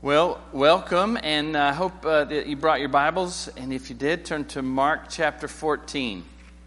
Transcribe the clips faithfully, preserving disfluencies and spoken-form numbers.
Well, welcome, and I hope uh, that you brought your Bibles, and if you did, turn to Mark chapter fourteen.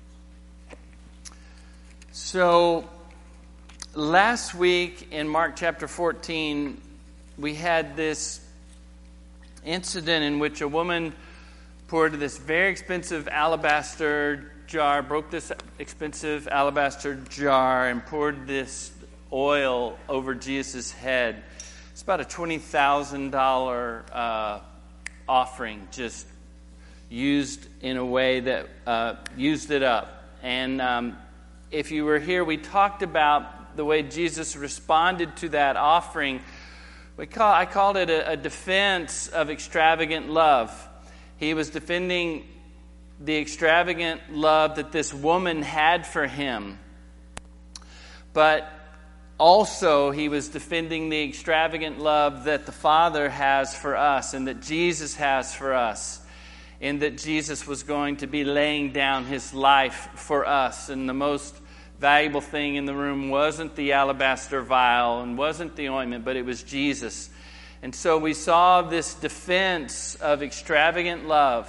So, last week in Mark chapter fourteen, we had this incident in which a woman poured this very expensive alabaster jar, broke this expensive alabaster jar, and poured this oil over Jesus' head. It's about a twenty thousand dollars uh, offering, just used in a way that uh, used it up. And um, if you were here, we talked about the way Jesus responded to that offering. We call I called it a, a defense of extravagant love. He was defending the extravagant love that this woman had for him. But also, he was defending the extravagant love that the Father has for us and that Jesus has for us, and that Jesus was going to be laying down his life for us. And the most valuable thing in the room wasn't the alabaster vial and wasn't the ointment, but it was Jesus. And so we saw this defense of extravagant love.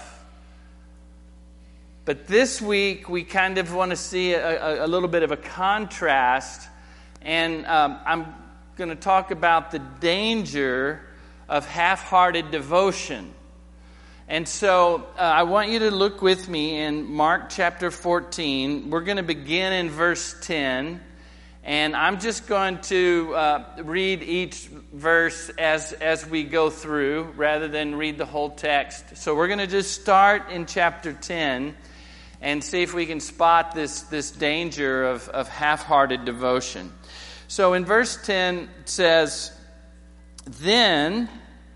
But this week, we kind of want to see a, a, a little bit of a contrast. And um, I'm going to talk about the danger of half-hearted devotion. And so uh, I want you to look with me in Mark chapter fourteen. We're going to begin in verse ten. And I'm just going to uh, read each verse as, as we go through, rather than read the whole text. So we're going to just start in chapter ten and see if we can spot this, this danger of, of half-hearted devotion. So in verse ten it says, "Then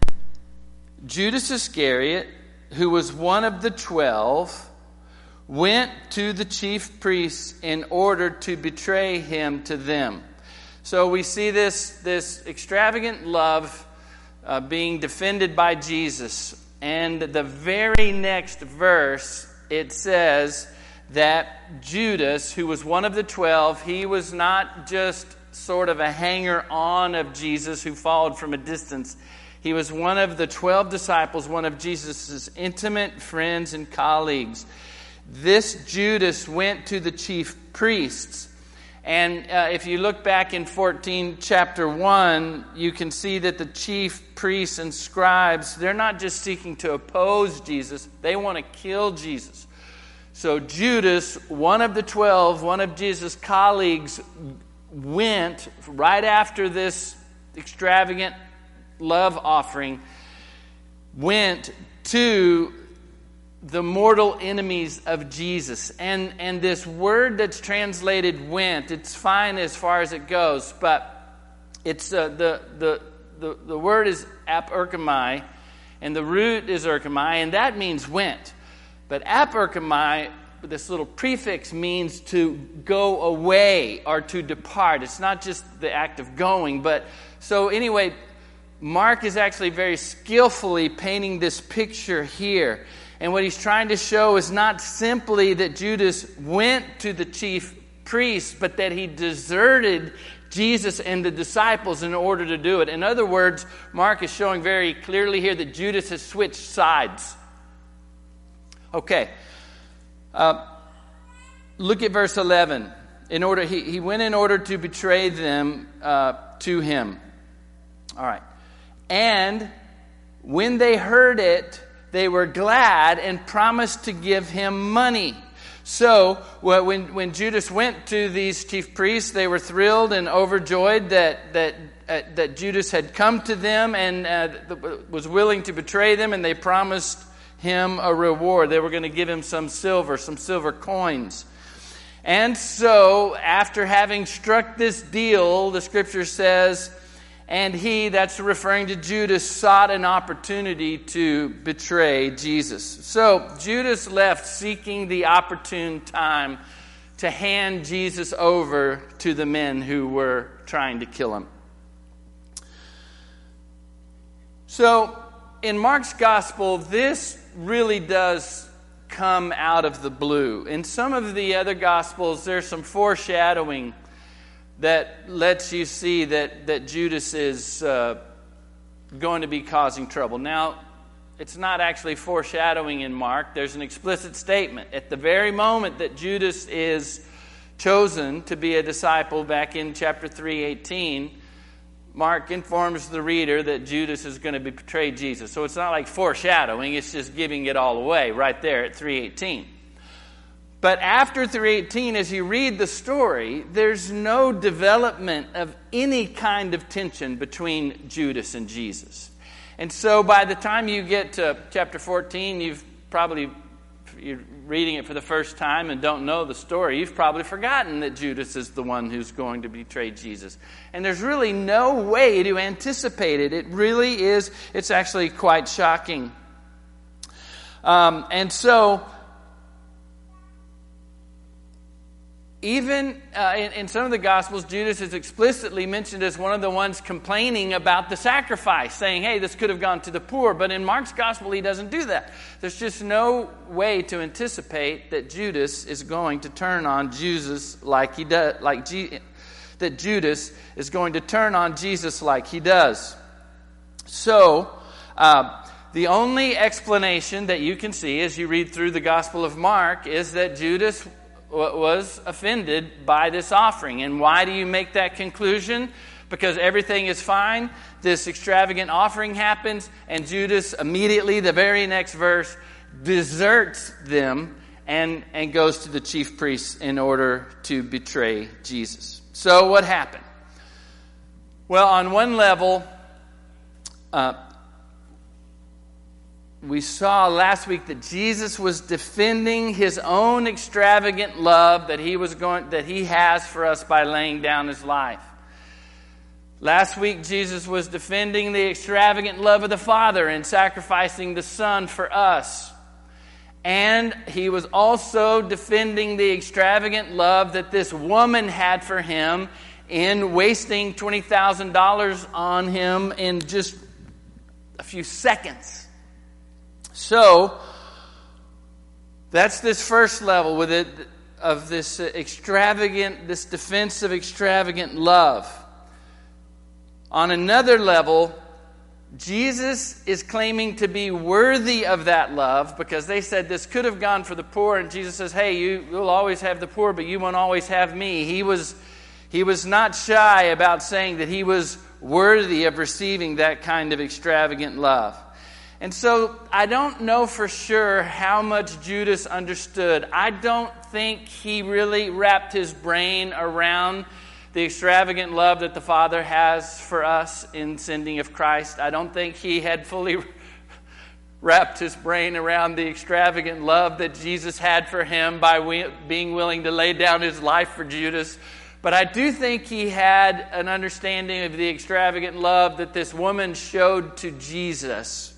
Judas Iscariot, who was one of the twelve, went to the chief priests in order to betray him to them." So we see this, this extravagant love uh, being defended by Jesus. And the very next verse, it says that Judas, who was one of the twelve, he was not just sort of a hanger-on of Jesus who followed from a distance. He was one of the twelve disciples, one of Jesus' intimate friends and colleagues. This Judas went to the chief priests. And uh, if you look back in fourteen, chapter one, you can see that the chief priests and scribes, they're not just seeking to oppose Jesus, they want to kill Jesus. So Judas, one of the twelve, one of Jesus' colleagues, went right after this extravagant love offering, went to the mortal enemies of Jesus. And, and this word that's translated went, it's fine as far as it goes, but it's uh, the, the, the, the word is aperkamai, and the root is erkamai, and that means went. But aperkamai, this little prefix, means to go away or to depart. It's not just the act of going. But so anyway, Mark is actually very skillfully painting this picture here. And what he's trying to show is not simply that Judas went to the chief priests, but that he deserted Jesus and the disciples in order to do it. In other words, Mark is showing very clearly here that Judas has switched sides. Okay. Uh, look at verse eleven. In order, he, he went in order to betray them uh, to him. All right. And when they heard it, they were glad and promised to give him money. So when when Judas went to these chief priests, they were thrilled and overjoyed that that uh, that Judas had come to them and uh, was willing to betray them, and they promised him a reward. They were going to give him some silver, some silver coins. And so, after having struck this deal, the scripture says, and he, that's referring to Judas, sought an opportunity to betray Jesus. So, Judas left seeking the opportune time to hand Jesus over to the men who were trying to kill him. So, in Mark's gospel, this really does come out of the blue. In some of the other gospels, there's some foreshadowing that lets you see that, that Judas is uh, going to be causing trouble. Now, it's not actually foreshadowing in Mark. There's an explicit statement. At the very moment that Judas is chosen to be a disciple, back in chapter three eighteen, Mark informs the reader that Judas is going to betray Jesus. So it's not like foreshadowing, it's just giving it all away right there at three eighteen. But after three eighteen, as you read the story, there's no development of any kind of tension between Judas and Jesus. And so by the time you get to chapter fourteen, you've probably, you're reading it for the first time and don't know the story, you've probably forgotten that Judas is the one who's going to betray Jesus. And there's really no way to anticipate it. It really is, it's actually quite shocking. Um, and so, even uh, in, in some of the Gospels, Judas is explicitly mentioned as one of the ones complaining about the sacrifice, saying, hey, this could have gone to the poor. But in Mark's Gospel, he doesn't do that. There's just no way to anticipate that Judas is going to turn on Jesus like he does, like G- that Judas is going to turn on Jesus like he does. So, uh, the only explanation that you can see as you read through the Gospel of Mark is that Judas was offended by this offering. And why do you make that conclusion? Because everything is fine. This extravagant offering happens, and Judas immediately, the very next verse, deserts them and, and goes to the chief priests in order to betray Jesus. So what happened? Well, on one level, uh, we saw last week that Jesus was defending his own extravagant love that he was going that he has for us by laying down his life. Last week Jesus was defending the extravagant love of the Father in sacrificing the Son for us. And he was also defending the extravagant love that this woman had for him in wasting twenty thousand dollars on him in just a few seconds. So, that's this first level with it of this extravagant, this defense of extravagant love. On another level, Jesus is claiming to be worthy of that love because they said this could have gone for the poor, and Jesus says, hey, you, you'll always have the poor, but you won't always have me. He was, he was not shy about saying that he was worthy of receiving that kind of extravagant love. And so I don't know for sure how much Judas understood. I don't think he really wrapped his brain around the extravagant love that the Father has for us in sending of Christ. I don't think he had fully wrapped his brain around the extravagant love that Jesus had for him by we- being willing to lay down his life for Judas. But I do think he had an understanding of the extravagant love that this woman showed to Jesus.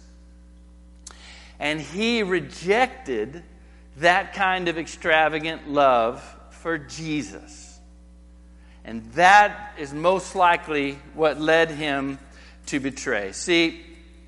And he rejected that kind of extravagant love for Jesus. And that is most likely what led him to betray. See,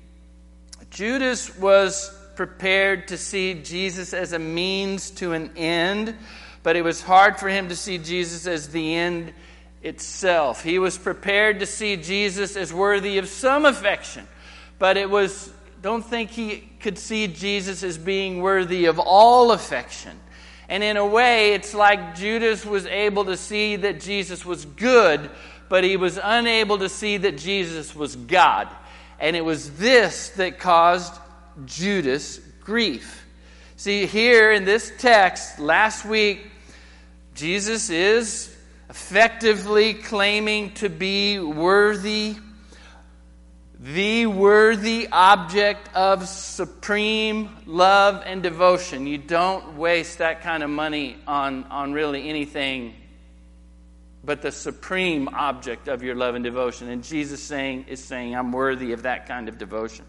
Judas was prepared to see Jesus as a means to an end, but it was hard for him to see Jesus as the end itself. He was prepared to see Jesus as worthy of some affection, but it was don't think he could see Jesus as being worthy of all affection. And in a way, it's like Judas was able to see that Jesus was good, but he was unable to see that Jesus was God. And it was this that caused Judas grief. See, here in this text, last week, Jesus is effectively claiming to be worthy the worthy object of supreme love and devotion. You don't waste that kind of money on, on really anything but the supreme object of your love and devotion. And Jesus saying is saying, I'm worthy of that kind of devotion.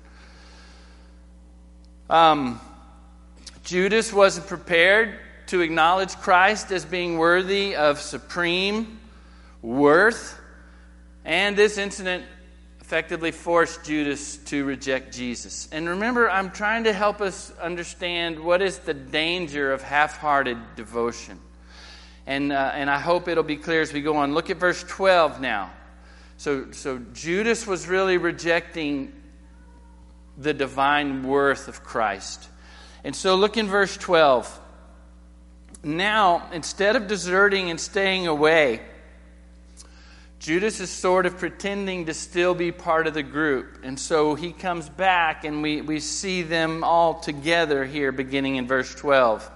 Um, Judas wasn't prepared to acknowledge Christ as being worthy of supreme worth. And this incident effectively forced Judas to reject Jesus. And remember, I'm trying to help us understand what is the danger of half-hearted devotion. And uh, and I hope it'll be clear as we go on. Look at verse twelve now. So, so Judas was really rejecting the divine worth of Christ. And so look in verse twelve. Now, instead of deserting and staying away, Judas is sort of pretending to still be part of the group. And so he comes back, and we, we see them all together here beginning in verse twelve.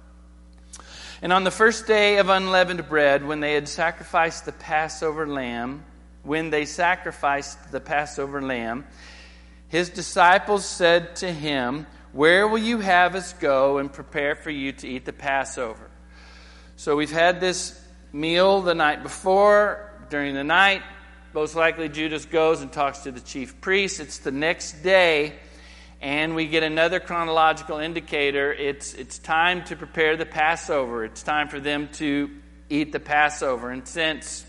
And on the first day of unleavened bread, when they had sacrificed the Passover lamb, when they sacrificed the Passover lamb, his disciples said to him, "Where will you have us go and prepare for you to eat the Passover?" So we've had this meal the night before. During the night, most likely Judas goes and talks to the chief priests. It's the next day, and we get another chronological indicator. It's it's time to prepare the Passover. It's time for them to eat the Passover. And since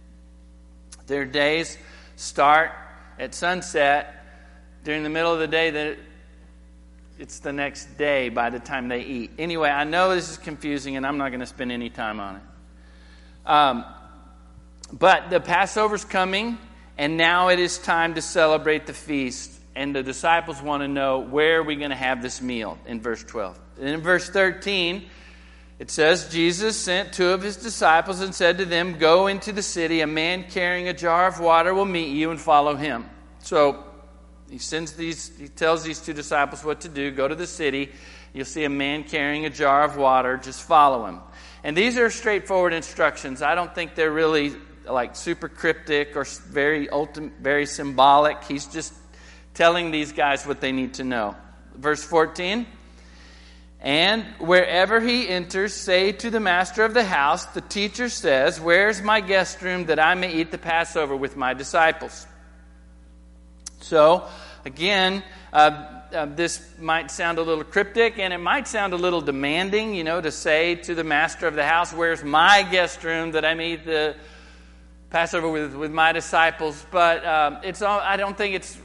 their days start at sunset, during the middle of the day, that it's the next day by the time they eat. Anyway, I know this is confusing, and I'm not going to spend any time on it. Um, but the Passover's coming, and now it is time to celebrate the feast. And the disciples want to know, where are we going to have this meal, in verse twelve. And in verse thirteen, it says, Jesus sent two of his disciples and said to them, "Go into the city. A man carrying a jar of water will meet you, and follow him." So he sends these. He tells these two disciples what to do. Go to the city. You'll see a man carrying a jar of water. Just follow him. And these are straightforward instructions. I don't think they're really like super cryptic or very ultimate, very symbolic. He's just telling these guys what they need to know. Verse fourteen. And wherever he enters, say to the master of the house, the teacher says, "Where's my guest room that I may eat the Passover with my disciples?" So, again, uh, uh, this might sound a little cryptic, and it might sound a little demanding, you know, to say to the master of the house, "Where's my guest room that I may eat the Passover with, with my disciples?" But um, it's all, I don't think it's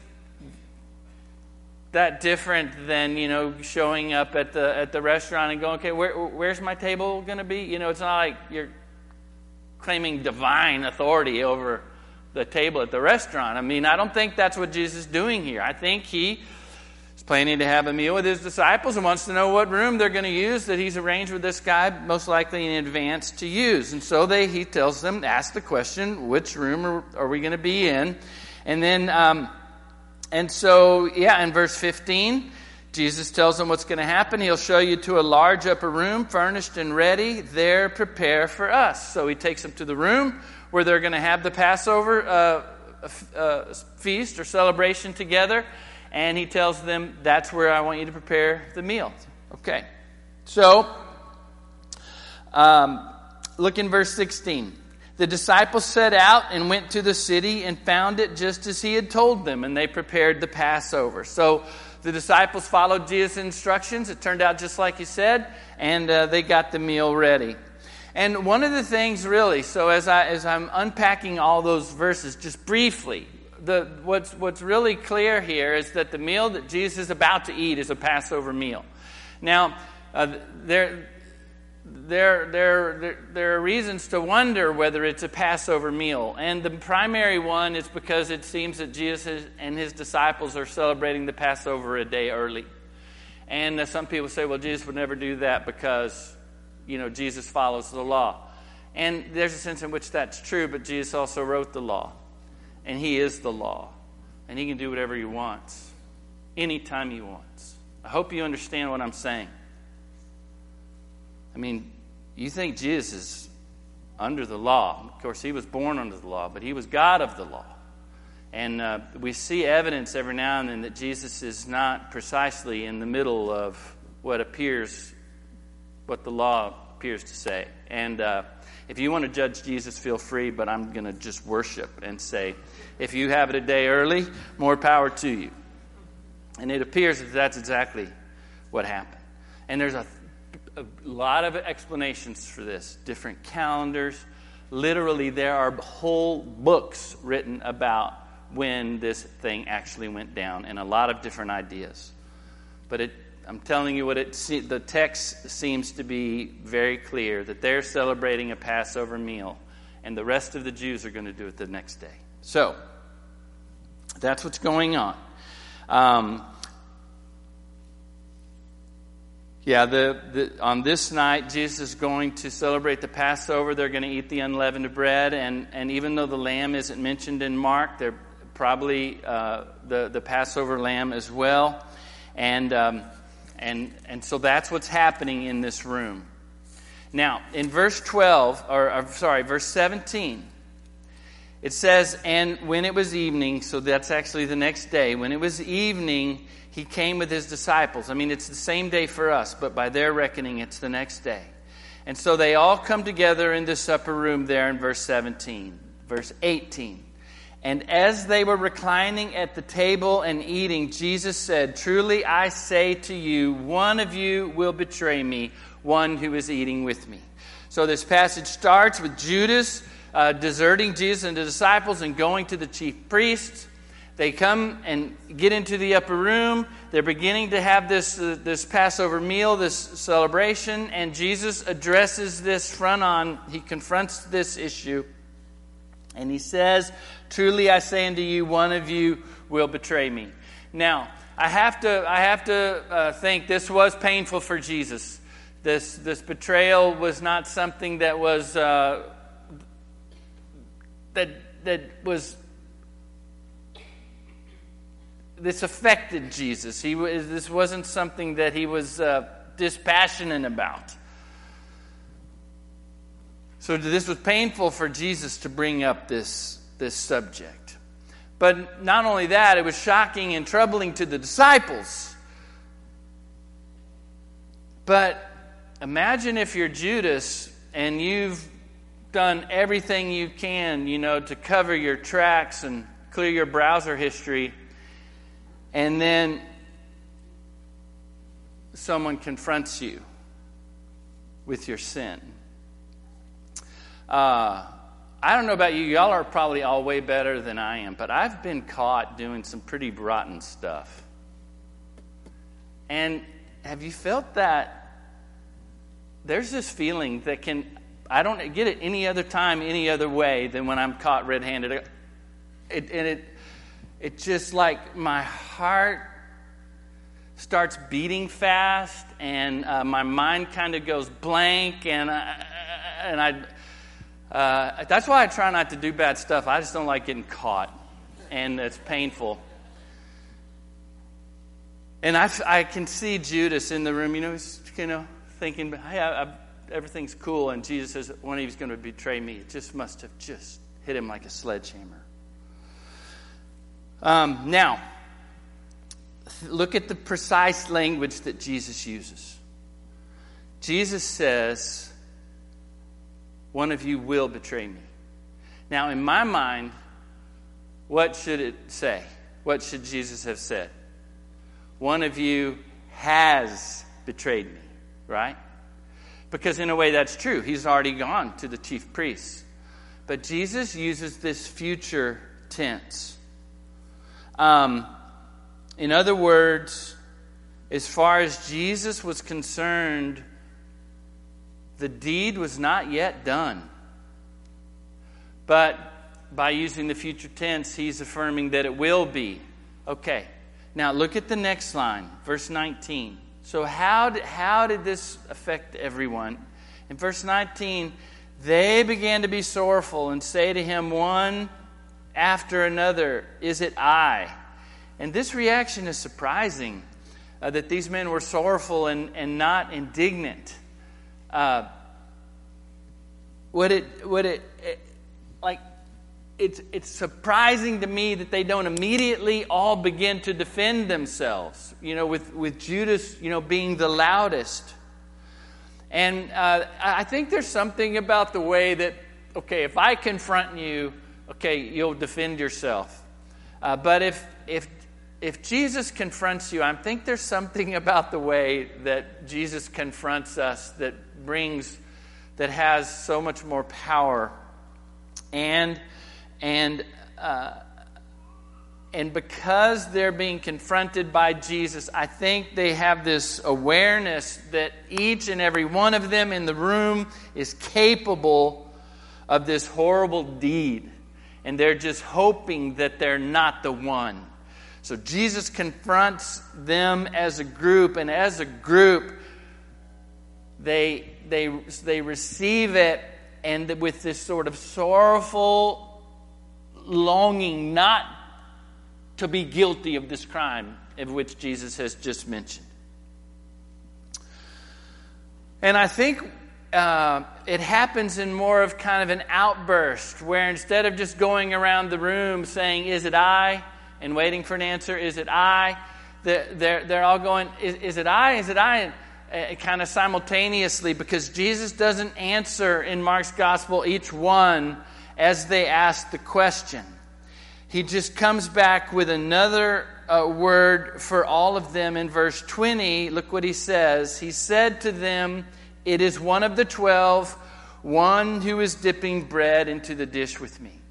that different than, you know, showing up at the at the restaurant and going, "Okay, where, where's my table going to be?" You know, it's not like you're claiming divine authority over the table at the restaurant. I mean, I don't think that's what Jesus is doing here. I think he is planning to have a meal with his disciples and wants to know what room they're going to use that he's arranged with this guy, most likely in advance, to use. And so they he tells them, ask the question, which room are, are we going to be in? And then... Um, And so, yeah, in verse fifteen, Jesus tells them what's going to happen. He'll show you to a large upper room, furnished and ready. There, prepare for us. So he takes them to the room where they're going to have the Passover uh, uh, feast or celebration together. And he tells them, that's where I want you to prepare the meal. Okay. So, um, look in verse sixteen. The disciples set out and went to the city and found it just as he had told them, and they prepared the Passover. So the disciples followed Jesus' instructions. It turned out just like he said, and uh, they got the meal ready. And one of the things really, so as I as I'm unpacking all those verses just briefly, the what's what's really clear here is that the meal that Jesus is about to eat is a Passover meal. Now, uh, there. There, there, there, there are reasons to wonder whether it's a Passover meal. And the primary one is because it seems that Jesus and his disciples are celebrating the Passover a day early. And uh, some people say, well, Jesus would never do that because, you know, Jesus follows the law. And there's a sense in which that's true, but Jesus also wrote the law. And he is the law. And he can do whatever he wants, anytime he wants. I hope you understand what I'm saying. I mean, you think Jesus is under the law. Of course, he was born under the law, but he was God of the law. And uh, we see evidence every now and then that Jesus is not precisely in the middle of what appears, what the law appears to say. And uh, if you want to judge Jesus, feel free, but I'm going to just worship and say, if you have it a day early, more power to you. And it appears that that's exactly what happened. And there's a A lot of explanations for this. Different calendars. Literally, there are whole books written about when this thing actually went down, and a lot of different ideas. But it, I'm telling you what it. The text seems to be very clear that they're celebrating a Passover meal, and the rest of the Jews are going to do it the next day. So that's what's going on. Um, Yeah, the, the on this night, Jesus is going to celebrate the Passover. They're going to eat the unleavened bread, and, and even though the lamb isn't mentioned in Mark, they're probably uh, the the Passover lamb as well, and um, and and so that's what's happening in this room. Now, in verse twelve, or, or sorry, verse seventeen, it says, "And when it was evening," so that's actually the next day. When it was evening, he came with his disciples. I mean, it's the same day for us, but by their reckoning, it's the next day. And so they all come together in this upper room there in verse seventeen. Verse eighteen. "And as they were reclining at the table and eating, Jesus said, 'Truly I say to you, one of you will betray me, one who is eating with me.'" So this passage starts with Judas uh, deserting Jesus and the disciples and going to the chief priests. They come and get into the upper room. They're beginning to have this uh, this Passover meal, this celebration, and Jesus addresses this front on. He confronts this issue, and he says, "Truly I say unto you, one of you will betray me." Now, I have to I have to uh, think this was painful for Jesus. This this betrayal was not something that was uh, that that was. This affected Jesus. He was, this wasn't something that he was uh, dispassionate about. So this was painful for Jesus to bring up this, this subject. But not only that, it was shocking and troubling to the disciples. But imagine if you're Judas and you've done everything you can, you know, to cover your tracks and clear your browser history, and then someone confronts you with your sin. Uh, I don't know about you. Y'all are probably all way better than I am, but I've been caught doing some pretty rotten stuff. And have you felt that? There's this feeling that can, I don't get it any other time, any other way than when I'm caught red-handed. It, and it, it just like my heart starts beating fast, and uh, my mind kind of goes blank, and I, and I. Uh, that's why I try not to do bad stuff. I just don't like getting caught, and it's painful. And I, I can see Judas in the room, you know, he's, you know, thinking, hey, I, I, everything's cool, and Jesus says when he was going to betray me, it just must have just hit him like a sledgehammer. Um, now, look at the precise language that Jesus uses. Jesus says, one of you will betray me. Now, in my mind, what should it say? What should Jesus have said? One of you has betrayed me, right? Because in a way that's true. He's already gone to the chief priests. But Jesus uses this future tense. Um, in other words, as far as Jesus was concerned, the deed was not yet done. But by using the future tense, he's affirming that it will be. Okay, now look at the next line, verse nineteen. So how did, how did this affect everyone? In verse nineteen, they began to be sorrowful and say to him one after another, "Is it I?" And this reaction is surprising, uh, that these men were sorrowful and, and not indignant. Uh, what it, what it, it, like, it's it's surprising to me that they don't immediately all begin to defend themselves. You know, with with Judas, you know, being the loudest. And uh, I think there's something about the way that, okay, if I confront you, okay, you'll defend yourself. Uh, but if if if Jesus confronts you, I think there's something about the way that Jesus confronts us that brings, that has so much more power, and and uh, and because they're being confronted by Jesus, I think they have this awareness that each and every one of them in the room is capable of this horrible deed. And they're just hoping that they're not the one. So Jesus confronts them as a group. And as a group, they they they receive it, and with this sort of sorrowful longing not to be guilty of this crime of which Jesus has just mentioned. And I think uh, it happens in more of kind of an outburst, where instead of just going around the room saying, "Is it I?" and waiting for an answer, "Is it I?" They're, they're all going, is, is it I? Is it I? Uh, kind of simultaneously, because Jesus doesn't answer in Mark's gospel each one as they ask the question. He just comes back with another uh, word for all of them in verse twenty. Look what he says. He said to them, "It is one of the twelve, one who is dipping bread into the dish with me."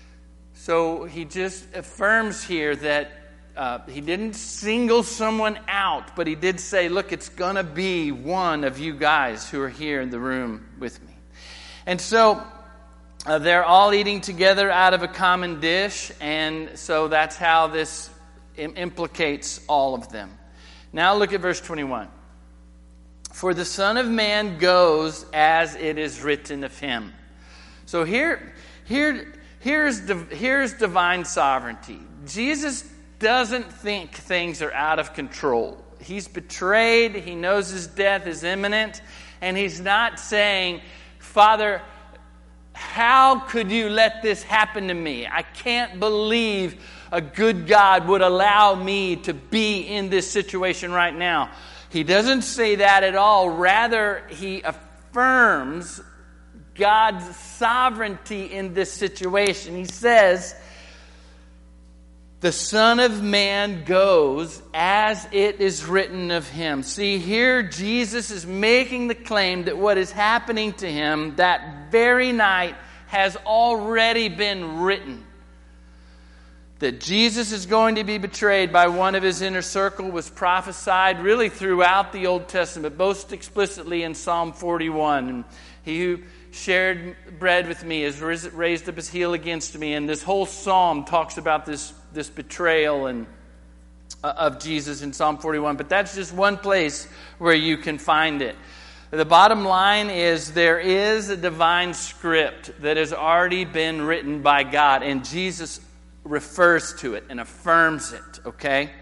So he just affirms here that uh, he didn't single someone out, but he did say, look, it's going to be one of you guys who are here in the room with me. And so uh, they're all eating together out of a common dish, and so that's how this im- implicates all of them. Now look at verse twenty-one. "For the Son of Man goes as it is written of him." So here, here, here's, here's divine sovereignty. Jesus doesn't think things are out of control. He's betrayed. He knows his death is imminent. And he's not saying, "Father, how could you let this happen to me? I can't believe a good God would allow me to be in this situation right now." He doesn't say that at all. Rather, he affirms God's sovereignty in this situation. He says, "The Son of Man goes as it is written of him." See, here Jesus is making the claim that what is happening to him that very night has already been written. That Jesus is going to be betrayed by one of his inner circle was prophesied really throughout the Old Testament, most explicitly in Psalm forty-one. And he who shared bread with me has raised up his heel against me. And this whole psalm talks about this, this betrayal and uh, of Jesus in Psalm forty-one. But that's just one place where you can find it. The bottom line is there is a divine script that has already been written by God, and Jesus refers to it and affirms it, okay?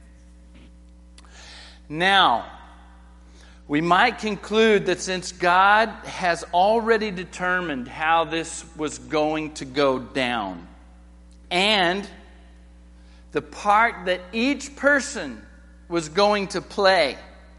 Now, we might conclude that since God has already determined how this was going to go down, and the part that each person was going to play,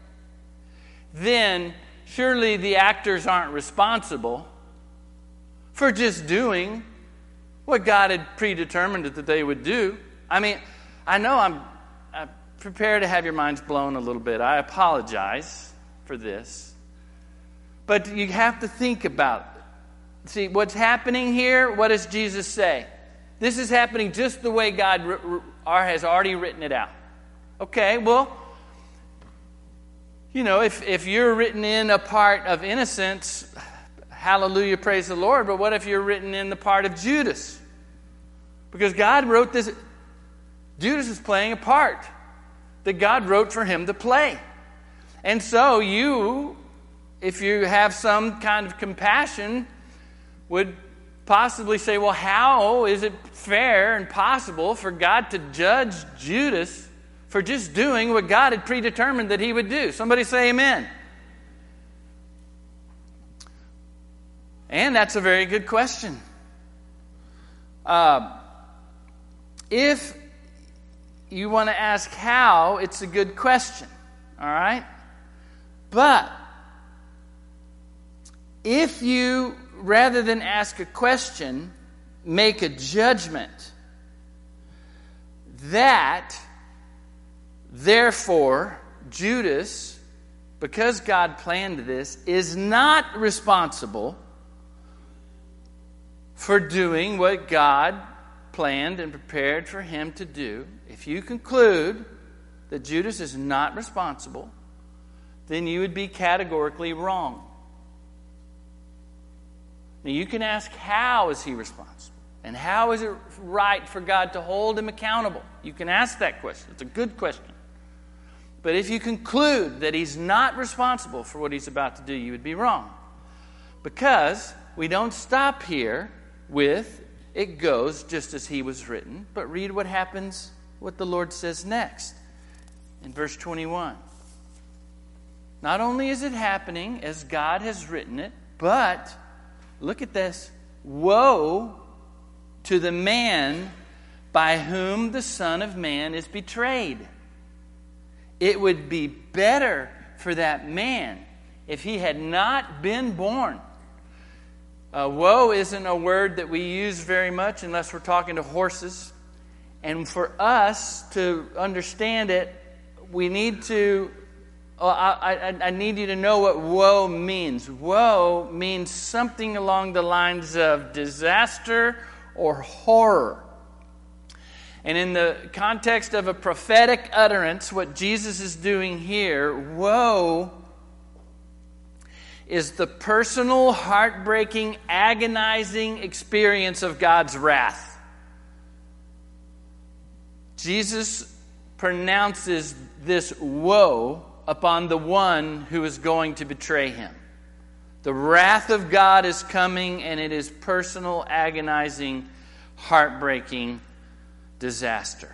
then surely the actors aren't responsible for just doing what God had predetermined that they would do. I mean, I know I'm, I'm prepared to have your minds blown a little bit. I apologize for this. But you have to think about it. See, what's happening here, what does Jesus say? This is happening just the way God r- r- has already written it out. Okay, well, you know, if, if you're written in a part of innocence, hallelujah, praise the Lord. But what if you're written in the part of Judas? Because God wrote this. Judas is playing a part that God wrote for him to play. And so you, if you have some kind of compassion, would possibly say, well, how is it fair and possible for God to judge Judas for just doing what God had predetermined that he would do? Somebody say amen. And that's a very good question. Uh, if you want to ask how, it's a good question. All right? But if you, rather than ask a question, make a judgment, that, therefore, Judas, because God planned this, is not responsible for doing what God planned and prepared for him to do. If you conclude that Judas is not responsible, then you would be categorically wrong. Now you can ask, how is he responsible? And how is it right for God to hold him accountable? You can ask that question. It's a good question. But if you conclude that he's not responsible for what he's about to do, you would be wrong. Because we don't stop here with, it goes just as he was written, but read what happens, what the Lord says next in verse twenty-one. Not only is it happening as God has written it, but, look at this, woe to the man by whom the Son of Man is betrayed. It would be better for that man if he had not been born. Uh, woe isn't a word that we use very much unless we're talking to horses. And for us to understand it, we need to, oh, I, I, I need you to know what woe means. Woe means something along the lines of disaster or horror. And in the context of a prophetic utterance, what Jesus is doing here, woe is the personal, heartbreaking, agonizing experience of God's wrath. Jesus pronounces this woe upon the one who is going to betray him. The wrath of God is coming, and it is personal, agonizing, heartbreaking disaster.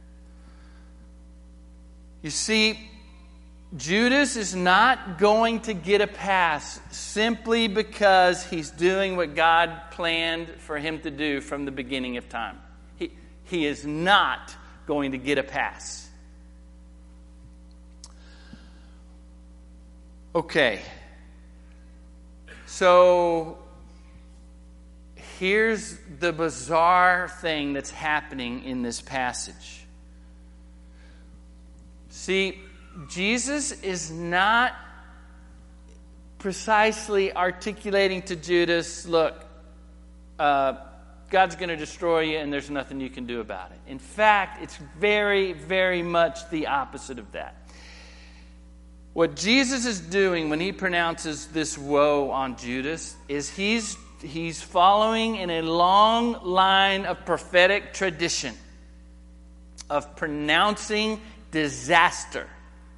You see, Judas is not going to get a pass simply because he's doing what God planned for him to do from the beginning of time. He, he is not going to get a pass. Okay. So here's the bizarre thing that's happening in this passage. See, Jesus is not precisely articulating to Judas, look, uh, God's going to destroy you and there's nothing you can do about it. In fact, it's very, very much the opposite of that. What Jesus is doing when he pronounces this woe on Judas is he's He's following in a long line of prophetic tradition of pronouncing disaster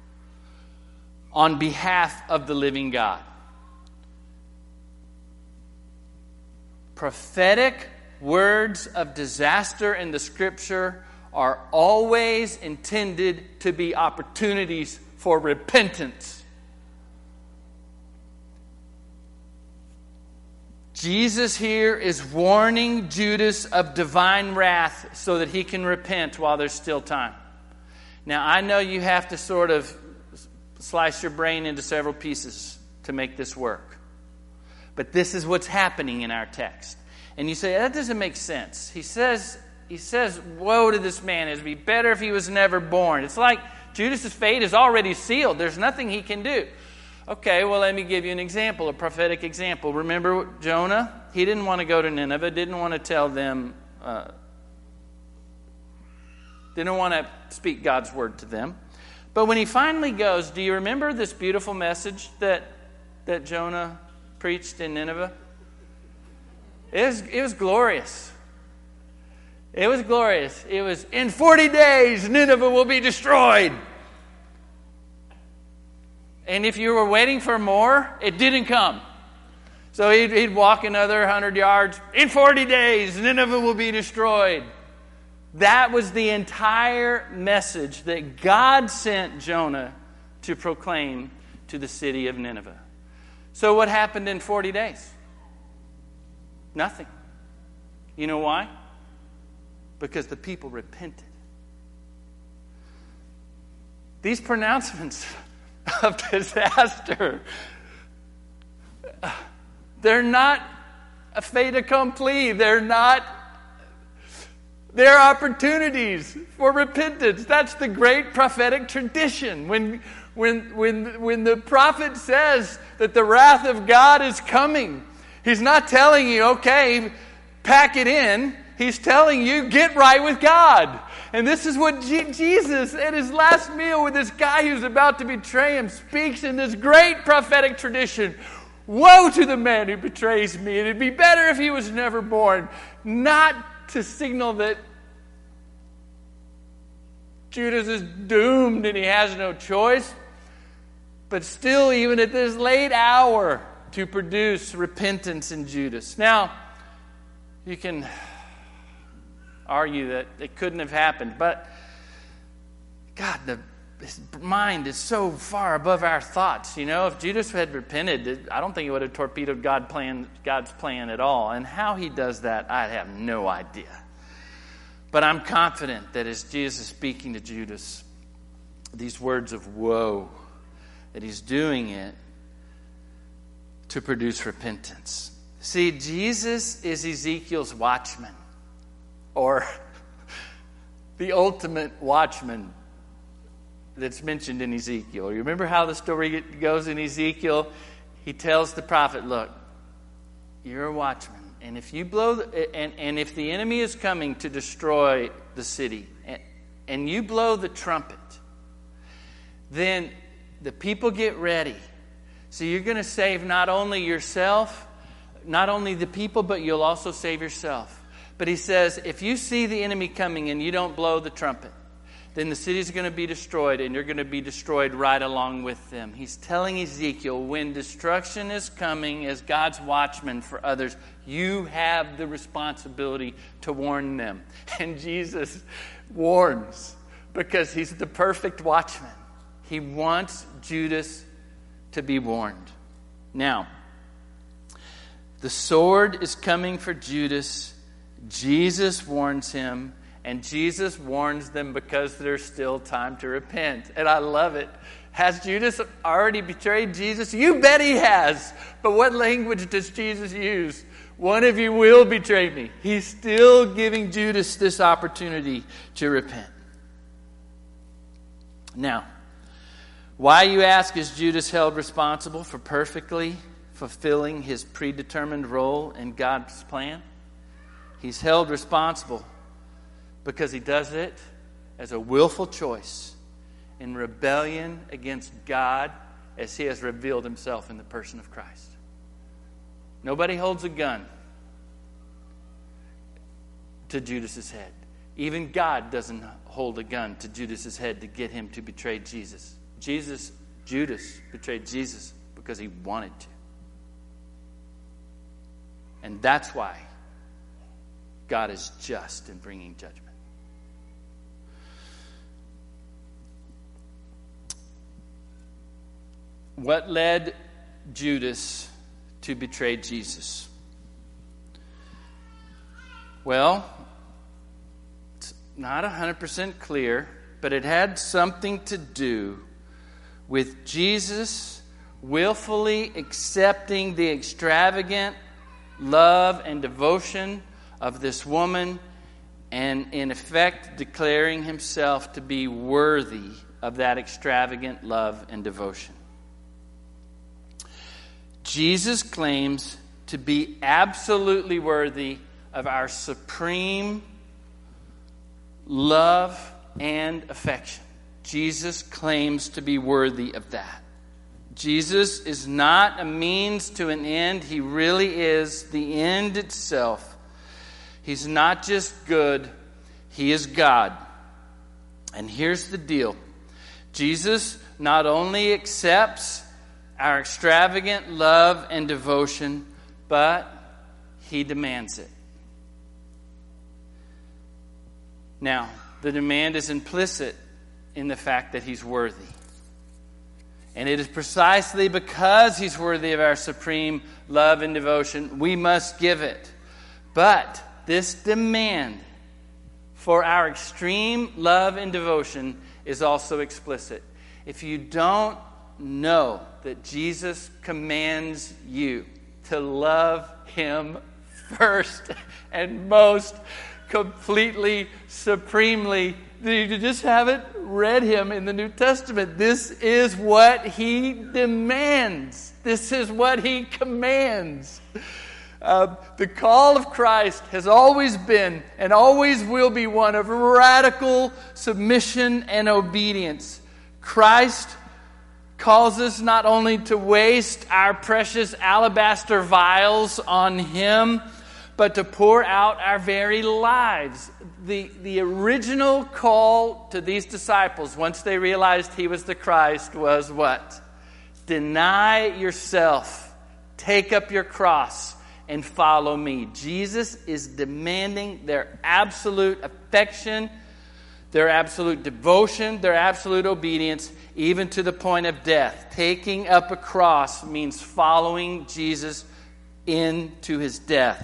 on behalf of the living God. Prophetic words of disaster in the Scripture are always intended to be opportunities for repentance. Jesus here is warning Judas of divine wrath so that he can repent while there's still time. Now, I know you have to sort of slice your brain into several pieces to make this work. But this is what's happening in our text. And you say, that doesn't make sense. He says, he says, woe to this man. It would be better if he was never born. It's like Judas' fate is already sealed. There's nothing he can do. Okay, well, let me give you an example, a prophetic example. Remember Jonah? He didn't want to go to Nineveh, didn't want to tell them, uh, didn't want to speak God's word to them. But when he finally goes, do you remember this beautiful message that, that Jonah preached in Nineveh? It was, it was glorious. It was glorious. It was, in forty days, Nineveh will be destroyed. And if you were waiting for more, it didn't come. So he'd, he'd walk another one hundred yards. In forty days, Nineveh will be destroyed. That was the entire message that God sent Jonah to proclaim to the city of Nineveh. So what happened in forty days? Nothing. You know why? Because the people repented. These pronouncements of disaster, they're not a fait accompli. They're not, they're opportunities for repentance. That's the great prophetic tradition. When, when, when, when the prophet says that the wrath of God is coming, he's not telling you, okay, pack it in. He's telling you, get right with God. And this is what G- Jesus, at his last meal with this guy who's about to betray him, speaks in this great prophetic tradition. Woe to the man who betrays me. It'd be better if he was never born. Not to signal that Judas is doomed and he has no choice. But still, even at this late hour, to produce repentance in Judas. Now, you can argue that it couldn't have happened, but God, the, his mind is so far above our thoughts. You know, if Judas had repented, I don't think it would have torpedoed God plan, God's plan at all. And how he does that, I have no idea. But I'm confident that as Jesus is speaking to Judas, these words of woe, that he's doing it to produce repentance. See, Jesus is Ezekiel's watchman, or the ultimate watchman that's mentioned in Ezekiel. You remember how the story goes in Ezekiel? He tells the prophet, look, you're a watchman, and if you blow the, and, and if the enemy is coming to destroy the city, and, and you blow the trumpet, then the people get ready. So you're going to save not only yourself, not only the people, but you'll also save yourself. But he says, if you see the enemy coming and you don't blow the trumpet, then the city's going to be destroyed and you're going to be destroyed right along with them. He's telling Ezekiel, when destruction is coming as God's watchman for others, you have the responsibility to warn them. And Jesus warns because he's the perfect watchman. He wants Judas to be warned. Now, the sword is coming for Judas. Jesus warns him, and Jesus warns them because there's still time to repent. And I love it. Has Judas already betrayed Jesus? You bet he has. But what language does Jesus use? One of you will betray me. He's still giving Judas this opportunity to repent. Now, why, you ask, is Judas held responsible for perfectly fulfilling his predetermined role in God's plan? He's held responsible because he does it as a willful choice in rebellion against God as he has revealed himself in the person of Christ. Nobody holds a gun to Judas's head. Even God doesn't hold a gun to Judas's head to get him to betray Jesus. Jesus, Judas betrayed Jesus because he wanted to. And that's why God is just in bringing judgment. What led Judas to betray Jesus? Well, it's not one hundred percent clear, but it had something to do with Jesus willfully accepting the extravagant love and devotion of this woman, and in effect declaring himself to be worthy of that extravagant love and devotion. Jesus claims to be absolutely worthy of our supreme love and affection. Jesus claims to be worthy of that. Jesus is not a means to an end. He really is the end itself. He's not just good. He is God. And here's the deal. Jesus not only accepts our extravagant love and devotion, but he demands it. Now, the demand is implicit in the fact that he's worthy. And it is precisely because he's worthy of our supreme love and devotion, we must give it. But this demand for our extreme love and devotion is also explicit. If you don't know that Jesus commands you to love him first and most completely, supremely, you just haven't read him in the New Testament. This is what he demands. This is what he commands. Uh, the call of Christ has always been and always will be one of radical submission and obedience. Christ calls us not only to waste our precious alabaster vials on him, but to pour out our very lives. The, the original call to these disciples, once they realized he was the Christ, was what? Deny yourself, take up your cross, and follow me. Jesus is demanding their absolute affection, their absolute devotion, their absolute obedience, even to the point of death. Taking up a cross means following Jesus into his death.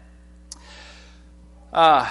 Uh,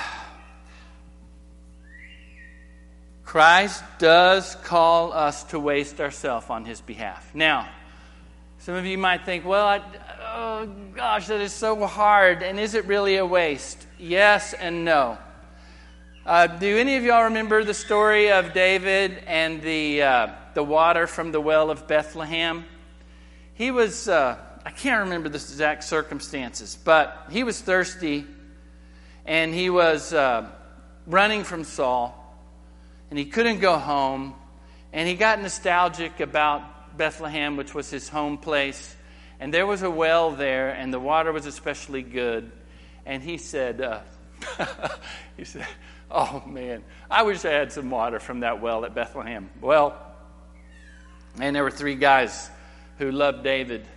Christ does call us to waste ourselves on his behalf. Now, some of you might think, well, I, oh gosh, that is so hard. And is it really a waste? Yes and no. Uh, do any of y'all remember the story of David and the uh, the water from the well of Bethlehem? He was, uh, I can't remember the exact circumstances, but he was thirsty, and he was uh, running from Saul, and he couldn't go home, and he got nostalgic about Bethlehem, which was his home place, and there was a well there, and the water was especially good, and he said, uh, he said, oh man, I wish I had some water from that well at Bethlehem. Well, and there were three guys who loved David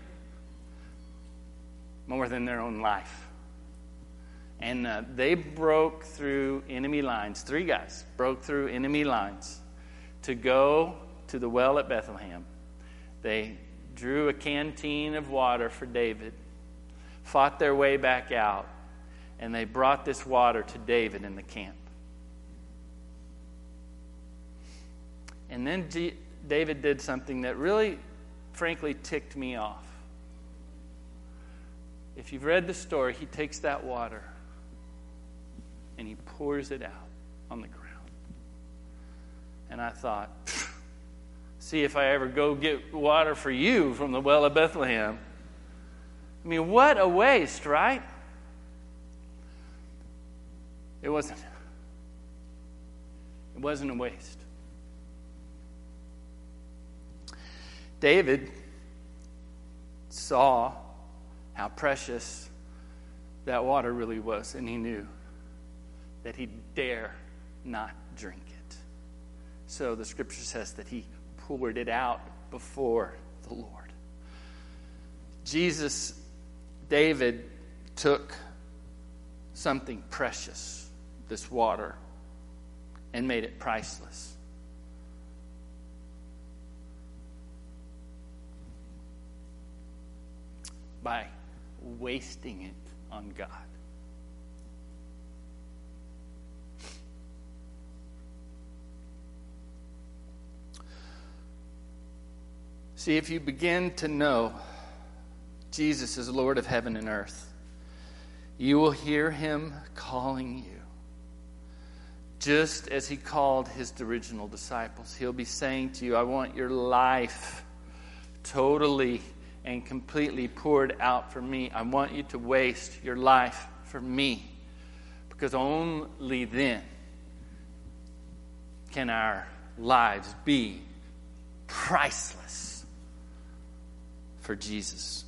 more than their own life. And uh, they broke through enemy lines. Three guys broke through enemy lines to go to the well at Bethlehem. They drew a canteen of water for David, fought their way back out, and they brought this water to David in the camp. And then G- David did something that really, frankly, ticked me off. If you've read the story, he takes that water and he pours it out on the ground. And I thought, see if I ever go get water for you from the well of Bethlehem. I mean, what a waste, right? It wasn't. It wasn't a waste. David saw how precious that water really was, and he knew that he'd dare not drink it. So the scripture says that he poured it out before the Lord. Jesus, David took something precious, this water, and made it priceless. By wasting it on God. See, if you begin to know Jesus is Lord of heaven and earth, you will hear him calling you. Just as he called his original disciples. He'll be saying to you, I want your life totally and completely poured out for me. I want you to waste your life for me. Because only then can our lives be priceless for Jesus.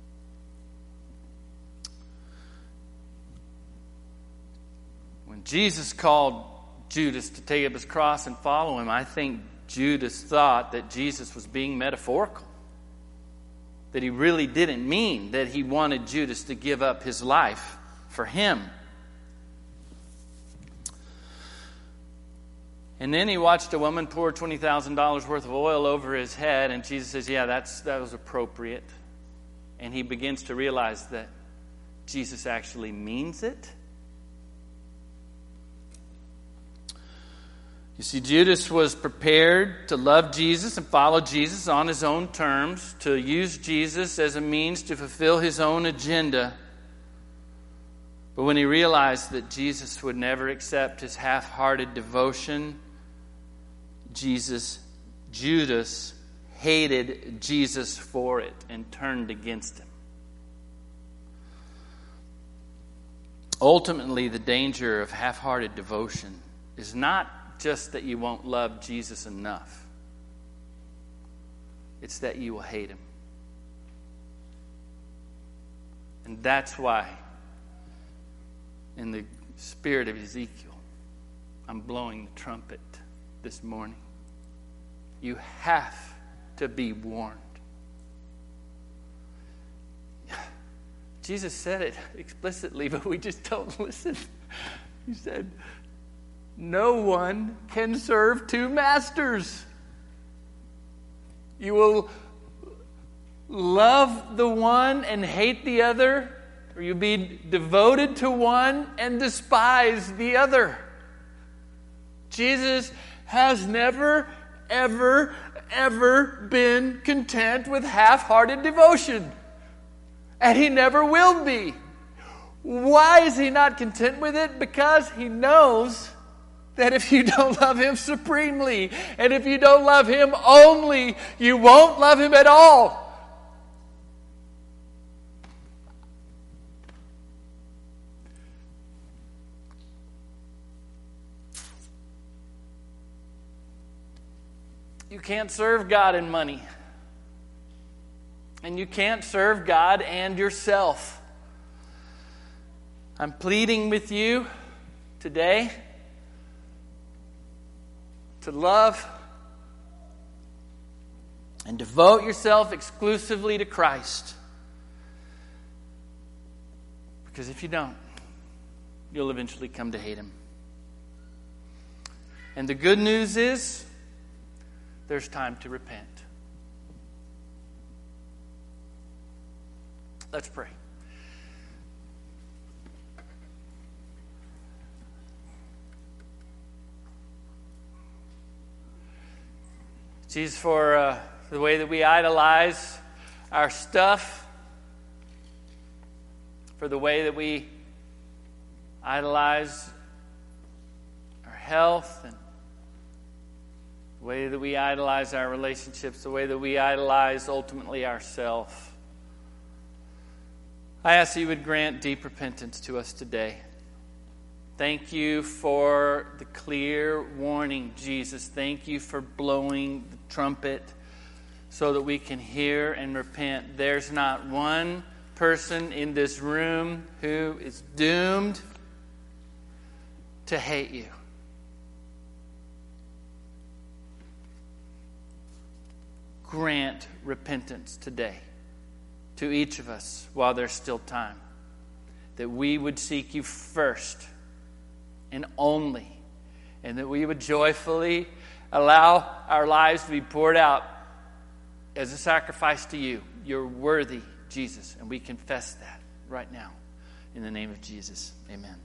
When Jesus called Judas to take up his cross and follow him, I think Judas thought that Jesus was being metaphorical. That he really didn't mean that he wanted Judas to give up his life for him. And then he watched a woman pour twenty thousand dollars worth of oil over his head, and Jesus says, yeah, that's that was appropriate. And he begins to realize that Jesus actually means it. You see, Judas was prepared to love Jesus and follow Jesus on his own terms, to use Jesus as a means to fulfill his own agenda. But when he realized that Jesus would never accept his half-hearted devotion, Jesus, Judas hated Jesus for it and turned against him. Ultimately, the danger of half-hearted devotion is not just that you won't love Jesus enough. It's that you will hate him. And that's why in the spirit of Ezekiel, I'm blowing the trumpet this morning. You have to be warned. Jesus said it explicitly, but we just don't listen. He said, no one can serve two masters. You will love the one and hate the other, or you'll be devoted to one and despise the other. Jesus has never, ever, ever been content with half-hearted devotion. And he never will be. Why is he not content with it? Because he knows that if you don't love him supremely, and if you don't love him only, you won't love him at all. You can't serve God and money. And you can't serve God and yourself. I'm pleading with you today to love and devote yourself exclusively to Christ. Because if you don't, you'll eventually come to hate him. And the good news is, there's time to repent. Let's pray. Jesus, for uh, the way that we idolize our stuff, for the way that we idolize our health, and the way that we idolize our relationships, the way that we idolize ultimately ourselves. I ask that you would grant deep repentance to us today. Thank you for the clear warning, Jesus. Thank you for blowing the trumpet so that we can hear and repent. There's not one person in this room who is doomed to hate you. Grant repentance today to each of us while there's still time, that we would seek you first and only, and that we would joyfully allow our lives to be poured out as a sacrifice to you. You're worthy, Jesus, and we confess that right now in the name of Jesus. Amen.